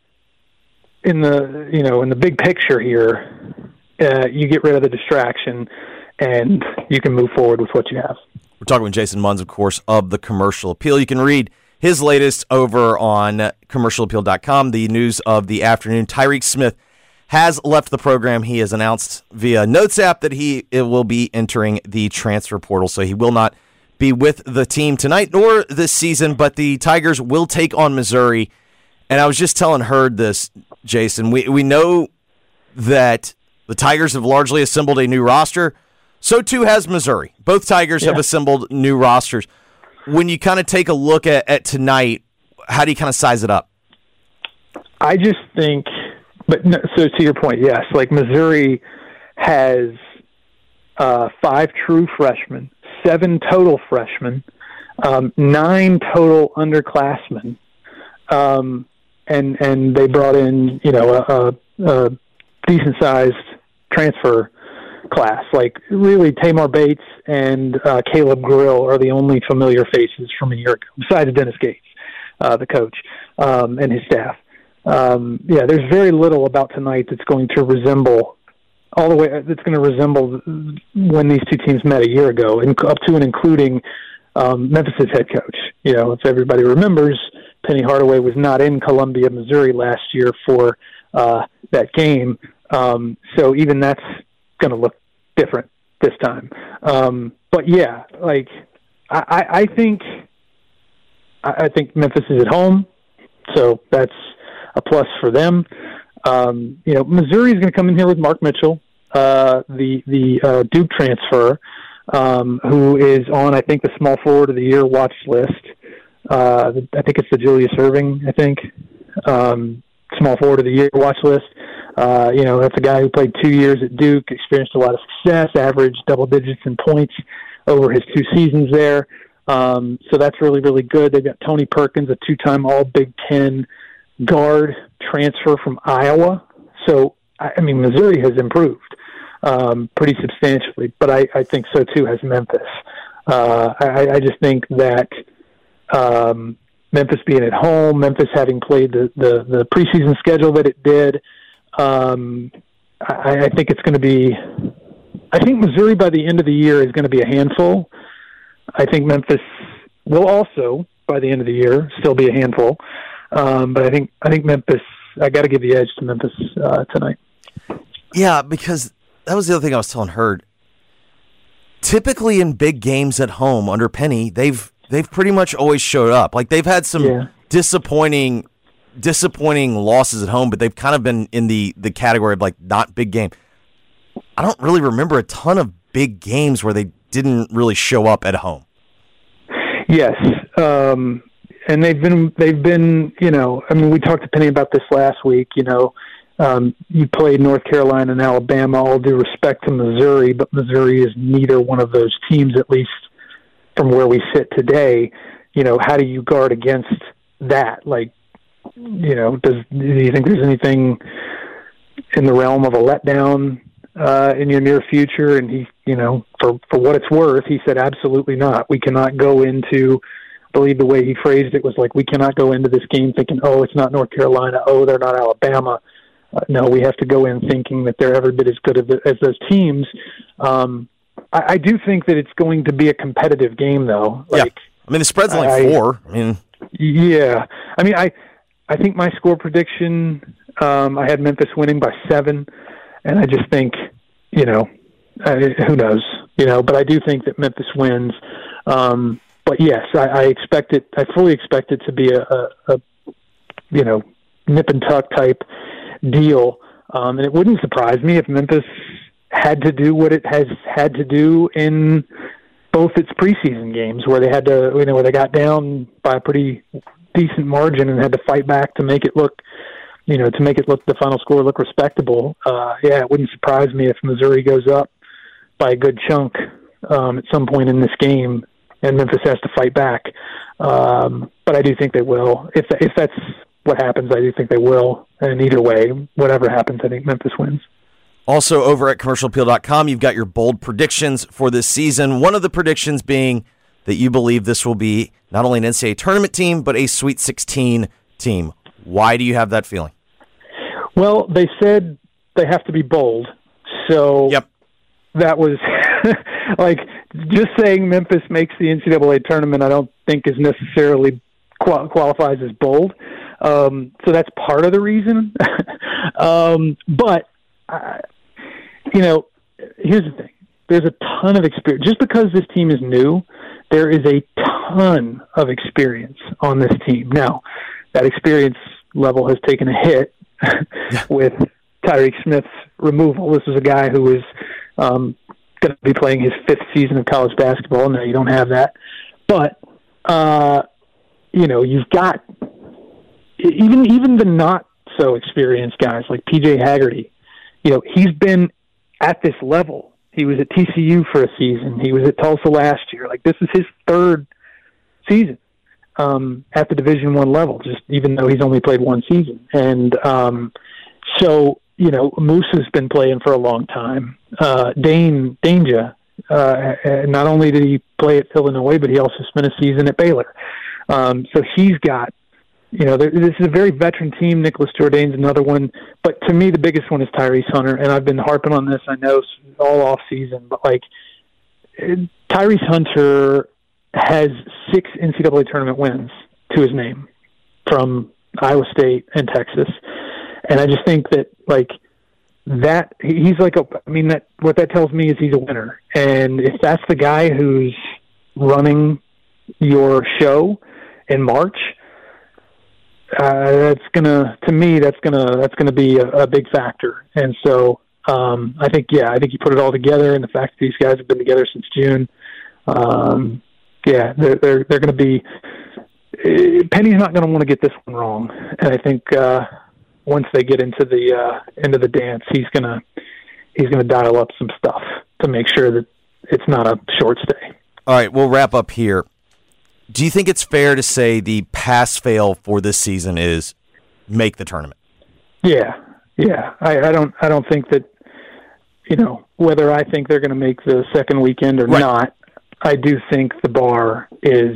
in the, you know, in the big picture here, uh, you get rid of the distraction and you can move forward with what you have. We're talking with Jason Munz, of course, of the Commercial Appeal. You can read his latest over on commercial appeal dot com, the news of the afternoon. Tyreke Smith has left the program. He has announced via Notes app that he it will be entering the transfer portal, so he will not be with the team tonight nor this season, but the Tigers will take on Missouri. And I was just telling Hurd this, Jason. We we know that the Tigers have largely assembled a new roster. So too has Missouri. Both Tigers yeah. have assembled new rosters. When you kind of take a look at, at tonight, how do you kind of size it up? I just think, but no, so to your point, yes, like Missouri has uh, five true freshmen, seven total freshmen, um, nine total underclassmen. Um, and and they brought in, you know, a, a, a decent-sized transfer class. Like, really, Tamar Bates and uh, Caleb Grill are the only familiar faces from a year ago, besides Dennis Gates, uh, the coach, um, and his staff. Um, yeah, there's very little about tonight that's going to resemble all the way. That's going to resemble when these two teams met a year ago, and up to and including um, Memphis's head coach. You know, if everybody remembers, Penny Hardaway was not in Columbia, Missouri last year for uh, that game, um, so even that's going to look different this time. Um, but yeah, like I, I think I think Memphis is at home, so that's a plus for them. Um, you know, Missouri is going to come in here with Mark Mitchell, uh, the the uh, Duke transfer, um, who is on, I think, the small forward of the year watch list. Uh, I think it's the Julius Erving, I think, um, small forward of the year watch list. Uh, you know, that's a guy who played two years at Duke, experienced a lot of success, averaged double digits in points over his two seasons there. Um, so that's really, really good. They've got Tony Perkins, a two-time All Big Ten guard transfer from Iowa. So, I mean, Missouri has improved um, pretty substantially, but I, I think so too has Memphis. Uh, I, I just think that um, Memphis being at home, Memphis having played the, the, the preseason schedule that it did, um, I, I think it's going to be – I think Missouri by the end of the year is going to be a handful. I think Memphis will also, by the end of the year, still be a handful. Um, but I think I think Memphis, I got to give the edge to Memphis uh, tonight. Yeah, because that was the other thing I was telling Herd. Typically in big games at home under Penny, they've they've pretty much always showed up. Like they've had some yeah. disappointing disappointing losses at home, but they've kind of been in the, the category of like not big game. I don't really remember a ton of big games where they didn't really show up at home. Yes. Um And they've been, they've been, you know, I mean, we talked to Penny about this last week, you know, um, you played North Carolina and Alabama, all due respect to Missouri, but Missouri is neither one of those teams, at least from where we sit today. You know, how do you guard against that? Like, you know, does, do you think there's anything in the realm of a letdown uh, in your near future? And he, you know, for, for what it's worth, he said, absolutely not. We cannot go into, I believe the way he phrased it was like, we cannot go into this game thinking, oh, it's not North Carolina, oh, they're not Alabama. Uh, no, we have to go in thinking that they're every bit as good as, as those teams. Um, I, I do think that it's going to be a competitive game, though. Like, yeah. I mean, the spread's like I, four. I mean, yeah. I mean, I I think my score prediction, um, I had Memphis winning by seven, and I just think, you know, I, who knows, you know, but I do think that Memphis wins. Um, But yes, I, I expect it. I fully expect it to be a, a, a you know, nip and tuck type deal, um, and it wouldn't surprise me if Memphis had to do what it has had to do in both its preseason games, where they had to, you know, where they got down by a pretty decent margin and had to fight back to make it look, you know, to make it look the final score look respectable. Uh, yeah, it wouldn't surprise me if Missouri goes up by a good chunk um, at some point in this game, and Memphis has to fight back. Um, but I do think they will. If if that's what happens, I do think they will. And either way, whatever happens, I think Memphis wins. Also, over at commercial appeal dot com, you've got your bold predictions for this season. One of the predictions being that you believe this will be not only an N C double A tournament team, but a Sweet sixteen team. Why do you have that feeling? Well, they said they have to be bold. So yep. that was like just saying Memphis makes the N C double A tournament, I don't think is necessarily qual- qualifies as bold. Um, so that's part of the reason. um, but, uh, you know, here's the thing. There's a ton of experience. Just because this team is new, there is a ton of experience on this team. Now, that experience level has taken a hit with Tyreke Smith's removal. This is a guy who was um, going to be playing his fifth season of college basketball. No, you don't have that. But, uh, you know, you've got even even the not-so-experienced guys like P J Haggerty. You know, he's been at this level. He was at T C U for a season. He was at Tulsa last year. Like, this is his third season um, at the Division One level, just even though he's only played one season. And um, so you know, Moose has been playing for a long time. Uh, Dane Danger, uh, not only did he play at Illinois, but he also spent a season at Baylor. Um, so he's got, you know, this is a very veteran team. Nicholas Jourdain's another one. But to me, the biggest one is Tyrese Hunter. And I've been harping on this, I know, all off season. But, like, Tyrese Hunter has six N C double A tournament wins to his name from Iowa State and Texas. And I just think that, like, that he's like a, I mean, that what that tells me is he's a winner. And if that's the guy who's running your show in March, uh, that's gonna, to me, that's gonna, that's gonna be a, a big factor. And so um, I think, yeah, I think you put it all together, and the fact that these guys have been together since June, um, yeah, they're they're they're going to be. Penny's not going to want to get this one wrong, and I think uh, once they get into the uh, into the dance, he's gonna he's gonna dial up some stuff to make sure that it's not a short stay. All right, we'll wrap up here. Do you think it's fair to say the pass-fail for this season is make the tournament? Yeah, yeah. I, I don't I don't think that, you know, whether I think they're going to make the second weekend or right. not, I do think the bar is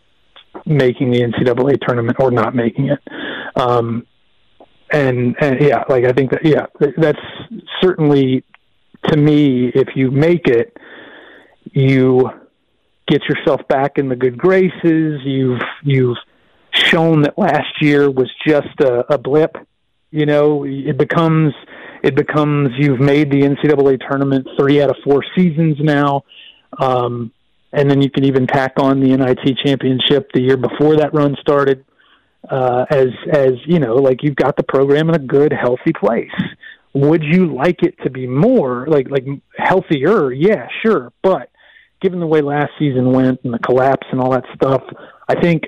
making the N C double A tournament or not making it. Um, and, and yeah, like I think that, yeah, that's certainly, to me, if you make it, you get yourself back in the good graces. You've, you've shown that last year was just a, a blip. You know, it becomes, it becomes, you've made the N C double A tournament three out of four seasons now. Um, and then you can even tack on the N I T championship the year before that run started, uh, as, as, you know, like you've got the program in a good, healthy place. Would you like it to be more like, like healthier? Yeah, sure. But given the way last season went and the collapse and all that stuff, I think,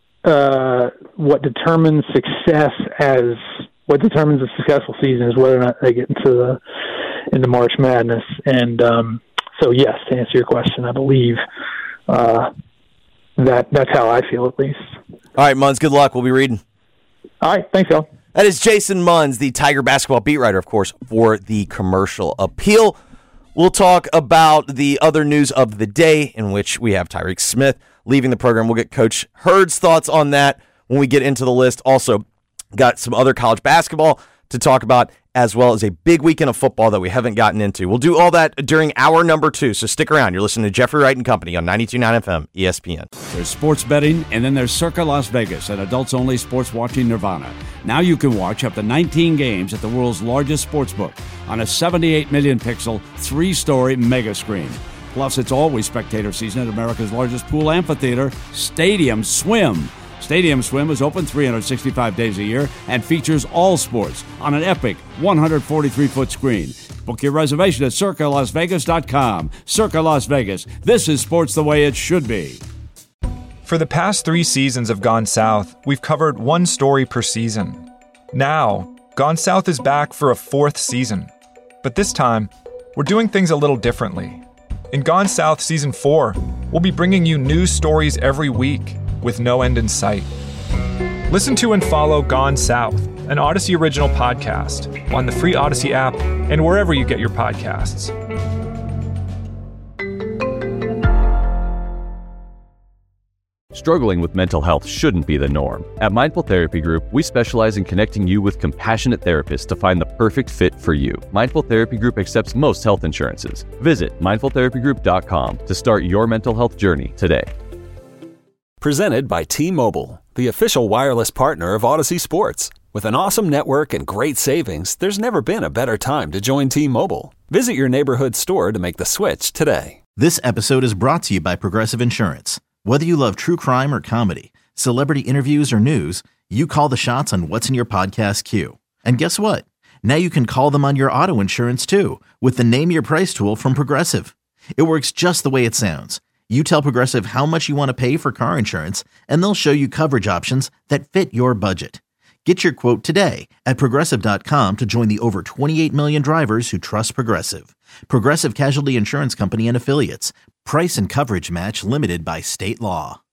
uh, what determines success as what determines a successful season is whether or not they get into the, into March Madness. And, um, So, yes, to answer your question, I believe uh, that that's how I feel, at least. All right, Munz, good luck. We'll be reading. All right, thanks, y'all. That is Jason Munz, the Tiger basketball beat writer, of course, for the Commercial Appeal. We'll talk about the other news of the day, in which we have Tyreke Smith leaving the program. We'll get Coach Hurd's thoughts on that when we get into the list. Also, got some other college basketball to talk about, as well as a big weekend of football that we haven't gotten into. We'll do all that during hour number two, so stick around. You're listening to Jeffrey Wright and Company on ninety-two point nine F M E S P N. There's sports betting, and then there's Circa Las Vegas, an adults-only sports watching nirvana. Now you can watch up to nineteen games at the world's largest sportsbook on a seventy-eight million pixel, three-story mega screen. Plus, it's always spectator season at America's largest pool amphitheater, Stadium Swim. Stadium Swim is open three hundred sixty-five days a year and features all sports on an epic one hundred forty-three foot screen. Book your reservation at circa las vegas dot com. Circa Las Vegas. This is sports the way it should be. For the past three seasons of Gone South, we've covered one story per season. Now, Gone South is back for a fourth season. But this time, we're doing things a little differently. In Gone South Season four, we'll be bringing you new stories every week, with no end in sight. Listen to and follow Gone South, an Odyssey original podcast, on the free Odyssey app and wherever you get your podcasts. Struggling with mental health shouldn't be the norm. At Mindful Therapy Group, we specialize in connecting you with compassionate therapists to find the perfect fit for you. Mindful Therapy Group accepts most health insurances. Visit mindful therapy group dot com to start your mental health journey today. Presented by T-Mobile, the official wireless partner of Odyssey Sports. With an awesome network and great savings, there's never been a better time to join T-Mobile. Visit your neighborhood store to make the switch today. This episode is brought to you by Progressive Insurance. Whether you love true crime or comedy, celebrity interviews or news, you call the shots on what's in your podcast queue. And guess what? Now you can call them on your auto insurance too, with the Name Your Price tool from Progressive. It works just the way it sounds. You tell Progressive how much you want to pay for car insurance, and they'll show you coverage options that fit your budget. Get your quote today at progressive dot com to join the over twenty-eight million drivers who trust Progressive. Progressive Casualty Insurance Company and Affiliates. Price and coverage match limited by state law.